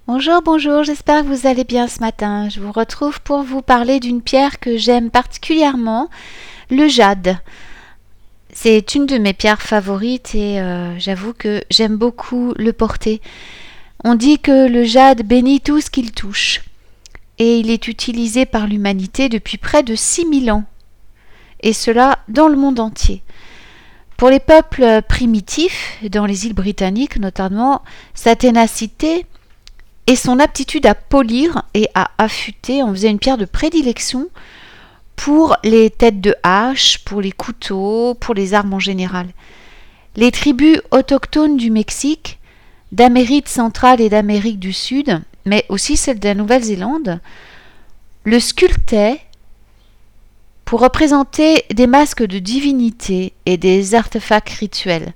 Bonjour, bonjour, j'espère que vous allez bien ce matin. Je vous retrouve pour vous parler d'une pierre que j'aime particulièrement, le jade. C'est une de mes pierres favorites et j'avoue que j'aime beaucoup le porter. On dit que le jade bénit tout ce qu'il touche et il est utilisé par l'humanité depuis près de 6000 ans, et cela dans le monde entier. Pour les peuples primitifs, dans les îles britanniques notamment, sa ténacité et son aptitude à polir et à affûter en faisait une pierre de prédilection pour les têtes de hache, pour les couteaux, pour les armes en général. Les tribus autochtones du Mexique, d'Amérique centrale et d'Amérique du Sud, mais aussi celles de la Nouvelle-Zélande, le sculptaient pour représenter des masques de divinité et des artefacts rituels.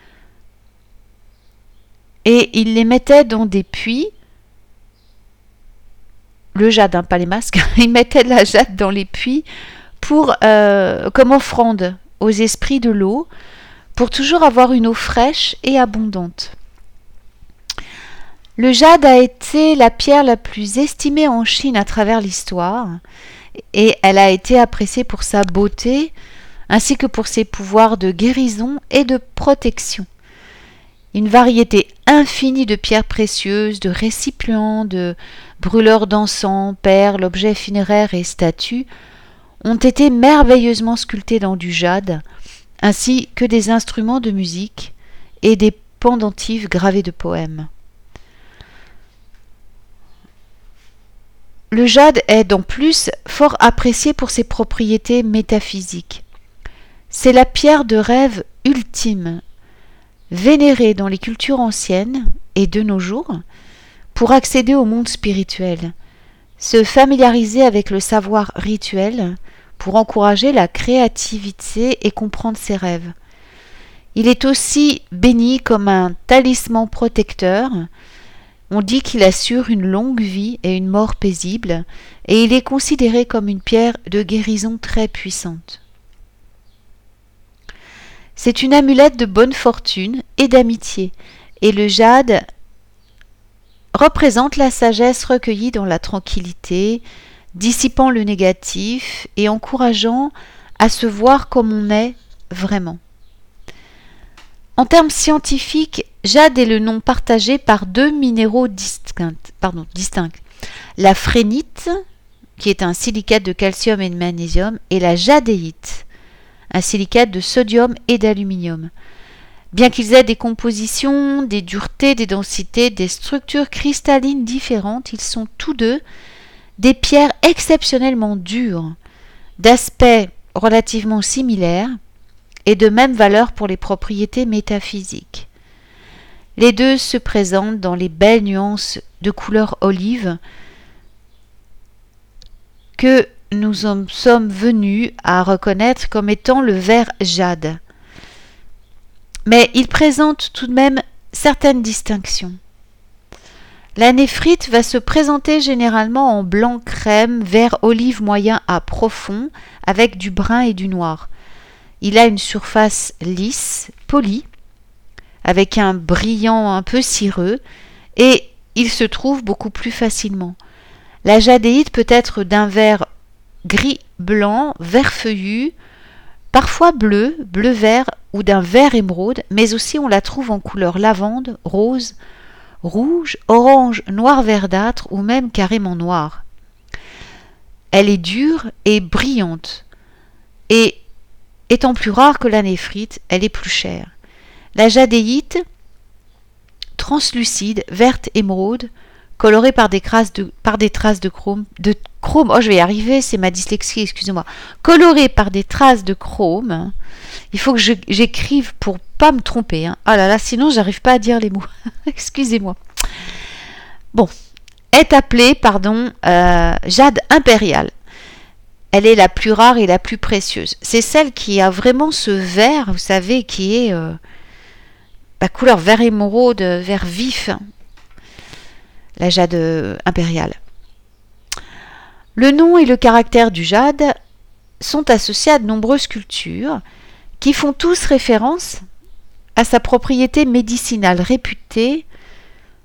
Et ils les mettaient dans des puits, le jade, pas les masques, ils mettaient de la jade dans les puits comme offrande aux esprits de l'eau, pour toujours avoir une eau fraîche et abondante. Le jade a été la pierre la plus estimée en Chine à travers l'histoire, et elle a été appréciée pour sa beauté, ainsi que pour ses pouvoirs de guérison et de protection. Une variété infinie de pierres précieuses, de récipients, de brûleurs d'encens, perles, objets funéraires et statues ont été merveilleusement sculptés dans du jade, ainsi que des instruments de musique et des pendentifs gravés de poèmes. Le jade est en plus fort apprécié pour ses propriétés métaphysiques. C'est la pierre de rêve ultime, vénérée dans les cultures anciennes et de nos jours, pour accéder au monde spirituel, se familiariser avec le savoir rituel, pour encourager la créativité et comprendre ses rêves. Il est aussi béni comme un talisman protecteur. On dit qu'il assure une longue vie et une mort paisible, et il est considéré comme une pierre de guérison très puissante. C'est une amulette de bonne fortune et d'amitié, et le jade représente la sagesse recueillie dans la tranquillité, dissipant le négatif et encourageant à se voir comme on est vraiment. En termes scientifiques, jade est le nom partagé par deux minéraux distincts. La phrénite, qui est un silicate de calcium et de magnésium, et la jadéite, un silicate de sodium et d'aluminium. Bien qu'ils aient des compositions, des duretés, des densités, des structures cristallines différentes, ils sont tous deux des pierres exceptionnellement dures, d'aspect relativement similaire et de même valeur pour les propriétés métaphysiques. Les deux se présentent dans les belles nuances de couleur olive que nous sommes venus à reconnaître comme étant le vert jade. Mais ils présentent tout de même certaines distinctions. La néphrite va se présenter généralement en blanc crème, vert olive moyen à profond, avec du brun et du noir. Il a une surface lisse, polie, avec un brillant un peu cireux, et il se trouve beaucoup plus facilement. La jadéite peut être d'un vert gris-blanc, vert feuillu, parfois bleu, bleu-vert ou d'un vert émeraude, mais aussi on la trouve en couleur lavande, rose, rouge, orange, noir verdâtre ou même carrément noir. Elle est dure et brillante, et étant plus rare que la néphrite, elle est plus chère. La jadéite, translucide, verte émeraude, colorée par des traces de chrome, je vais y arriver, c'est ma dyslexie, excusez-moi, colorée par des traces de chrome. Il faut que j'écrive pour pas me tromper, hein. Ah là là, sinon j'arrive pas à dire les mots. Excusez-moi. Bon, est appelée, jade impériale. Elle est la plus rare et la plus précieuse. C'est celle qui a vraiment ce vert, vous savez, qui est couleur vert émeraude, vert vif. La jade impériale. Le nom et le caractère du jade sont associés à de nombreuses cultures qui font tous référence à sa propriété médicinale réputée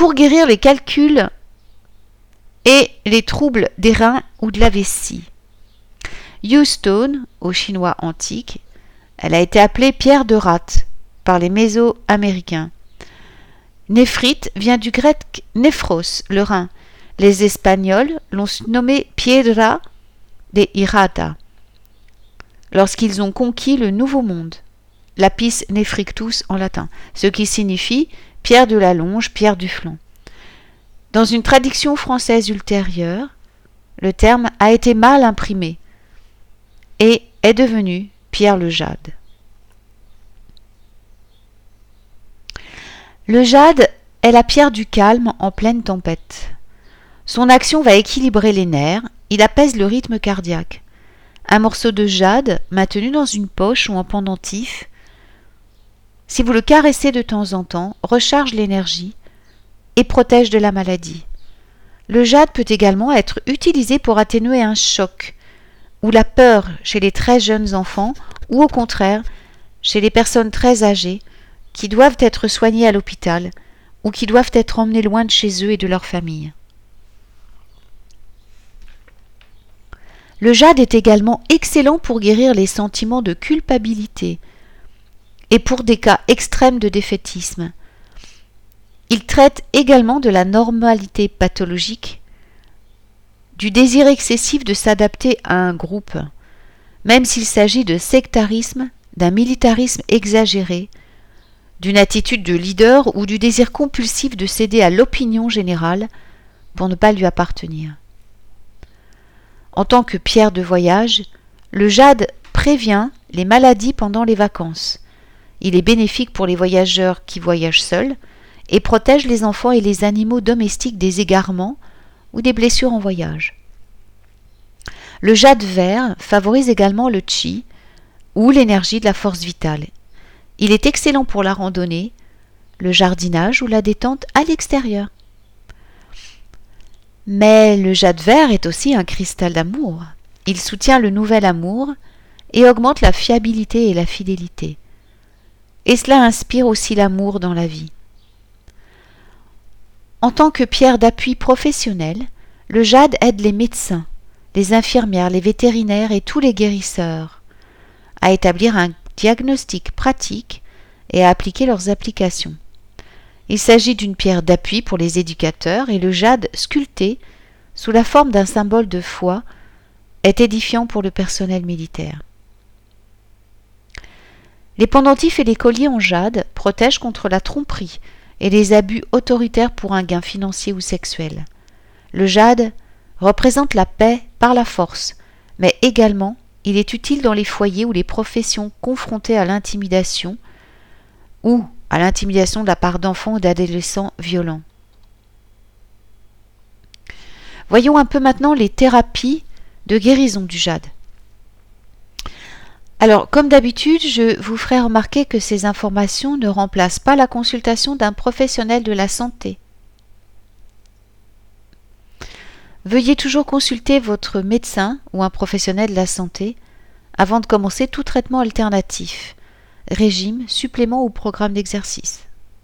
pour guérir les calculs et les troubles des reins ou de la vessie. Yewstone, au chinois antique, elle a été appelée pierre de rate par les Méso-Américains. Néphrite vient du grec néphros, le rein. Les Espagnols l'ont nommée piedra de hirata lorsqu'ils ont conquis le Nouveau Monde, lapis nephrictus en latin, ce qui signifie pierre de la longe, pierre du flanc. Dans une traduction française ultérieure, le terme a été mal imprimé et est devenu pierre le jade. Le jade est la pierre du calme en pleine tempête. Son action va équilibrer les nerfs, il apaise le rythme cardiaque. Un morceau de jade, maintenu dans une poche ou en pendentif, si vous le caressez de temps en temps, recharge l'énergie et protège de la maladie. Le jade peut également être utilisé pour atténuer un choc ou la peur chez les très jeunes enfants ou au contraire chez les personnes très âgées qui doivent être soignées à l'hôpital ou qui doivent être emmenées loin de chez eux et de leur famille. Le jade est également excellent pour guérir les sentiments de culpabilité et pour des cas extrêmes de défaitisme. Il traite également de la normalité pathologique, du désir excessif de s'adapter à un groupe, même s'il s'agit de sectarisme, d'un militarisme exagéré, d'une attitude de leader ou du désir compulsif de céder à l'opinion générale pour ne pas lui appartenir. En tant que pierre de voyage, le jade prévient les maladies pendant les vacances. Il est bénéfique pour les voyageurs qui voyagent seuls et protège les enfants et les animaux domestiques des égarements ou des blessures en voyage. Le jade vert favorise également le chi ou l'énergie de la force vitale. Il est excellent pour la randonnée, le jardinage ou la détente à l'extérieur. Mais le jade vert est aussi un cristal d'amour. Il soutient le nouvel amour et augmente la fiabilité et la fidélité. Et cela inspire aussi l'amour dans la vie. En tant que pierre d'appui professionnelle, le jade aide les médecins, les infirmières, les vétérinaires et tous les guérisseurs à établir un diagnostic pratique et à appliquer leurs applications. Il s'agit d'une pierre d'appui pour les éducateurs et le jade sculpté sous la forme d'un symbole de foi est édifiant pour le personnel militaire. Les pendentifs et les colliers en jade protègent contre la tromperie et les abus autoritaires pour un gain financier ou sexuel. Le jade représente la paix par la force, mais également il est utile dans les foyers ou les professions confrontées à l'intimidation ou à l'intimidation de la part d'enfants ou d'adolescents violents. Voyons un peu maintenant les thérapies de guérison du jade. Alors, comme d'habitude, je vous ferai remarquer que ces informations ne remplacent pas la consultation d'un professionnel de la santé. Veuillez toujours consulter votre médecin ou un professionnel de la santé avant de commencer tout traitement alternatif, régime, supplément ou programme d'exercice.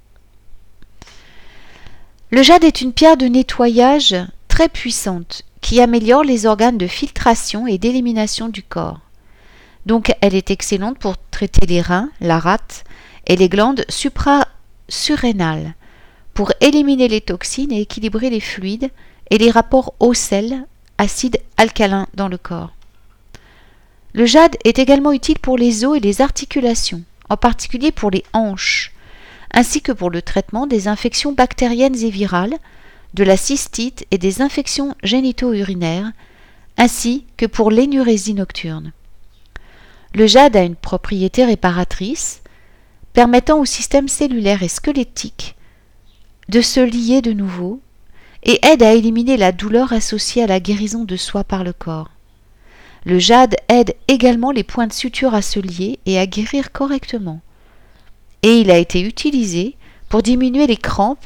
Le jade est une pierre de nettoyage très puissante qui améliore les organes de filtration et d'élimination du corps. Donc elle est excellente pour traiter les reins, la rate et les glandes suprasurrénales, pour éliminer les toxines et équilibrer les fluides et les rapports eau-sel, acide-alcalin dans le corps. Le jade est également utile pour les os et les articulations, en particulier pour les hanches, ainsi que pour le traitement des infections bactériennes et virales, de la cystite et des infections génito-urinaires, ainsi que pour l'énurésie nocturne. Le jade a une propriété réparatrice, permettant au système cellulaire et squelettique de se lier de nouveau et aide à éliminer la douleur associée à la guérison de soi par le corps. Le jade aide également les points de suture à se lier et à guérir correctement. Et il a été utilisé pour diminuer les crampes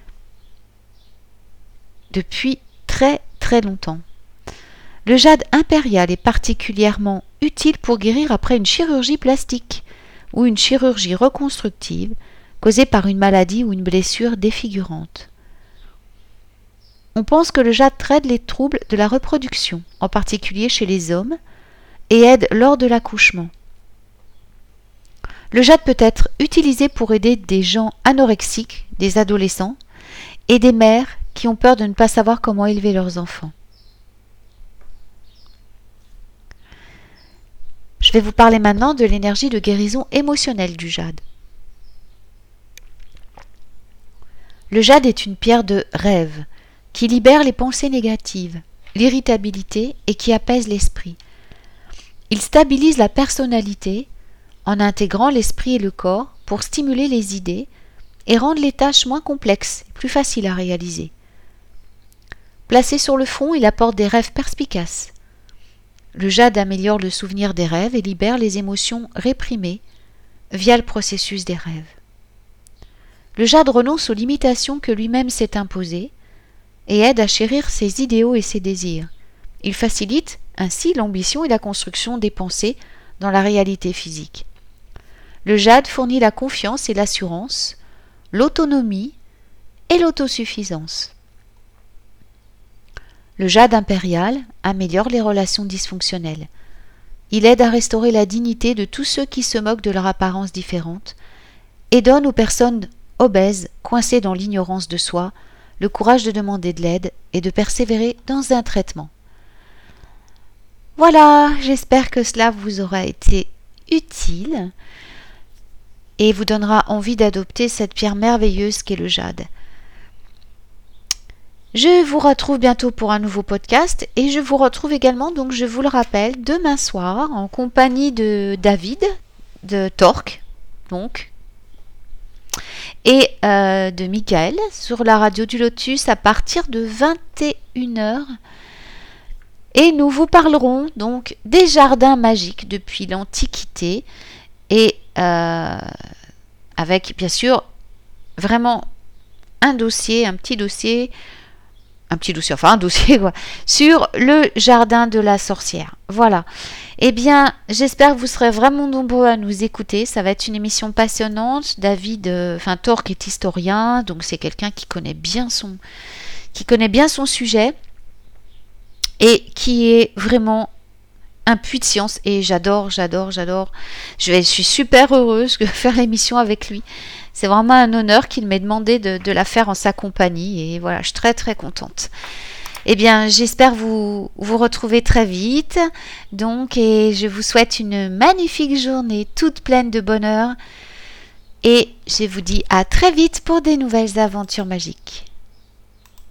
depuis très très longtemps. Le jade impérial est particulièrement utile pour guérir après une chirurgie plastique ou une chirurgie reconstructive causée par une maladie ou une blessure défigurante. On pense que le jade traite les troubles de la reproduction, en particulier chez les hommes, et aide lors de l'accouchement. Le jade peut être utilisé pour aider des gens anorexiques, des adolescents, et des mères qui ont peur de ne pas savoir comment élever leurs enfants. Je vais vous parler maintenant de l'énergie de guérison émotionnelle du jade. Le jade est une pierre de rêve qui libère les pensées négatives, l'irritabilité et qui apaise l'esprit. Il stabilise la personnalité en intégrant l'esprit et le corps pour stimuler les idées et rendre les tâches moins complexes et plus faciles à réaliser. Placé sur le front, il apporte des rêves perspicaces. Le jade améliore le souvenir des rêves et libère les émotions réprimées via le processus des rêves. Le jade renonce aux limitations que lui-même s'est imposées et aide à chérir ses idéaux et ses désirs. Il facilite ainsi l'ambition et la construction des pensées dans la réalité physique. Le jade fournit la confiance et l'assurance, l'autonomie et l'autosuffisance. Le jade impérial améliore les relations dysfonctionnelles. Il aide à restaurer la dignité de tous ceux qui se moquent de leur apparence différente et donne aux personnes obèses, coincées dans l'ignorance de soi, le courage de demander de l'aide et de persévérer dans un traitement. Voilà, j'espère que cela vous aura été utile et vous donnera envie d'adopter cette pierre merveilleuse qu'est le jade. Je vous retrouve bientôt pour un nouveau podcast et je vous retrouve également, donc je vous le rappelle, demain soir en compagnie de David de Torque, donc, et de Michael sur la radio du Lotus à partir de 21h. Et nous vous parlerons donc des jardins magiques depuis l'Antiquité et avec bien sûr vraiment un dossier quoi, sur le jardin de la sorcière. Voilà. Eh bien, j'espère que vous serez vraiment nombreux à nous écouter. Ça va être une émission passionnante. Torque est historien, donc c'est quelqu'un qui connaît bien son sujet et qui est vraiment un puits de science. Et j'adore. Je suis super heureuse de faire l'émission avec lui. C'est vraiment un honneur qu'il m'ait demandé de la faire en sa compagnie. Et voilà, je suis très très contente. Eh bien, j'espère vous retrouver très vite. Donc, et je vous souhaite une magnifique journée toute pleine de bonheur. Et je vous dis à très vite pour des nouvelles aventures magiques.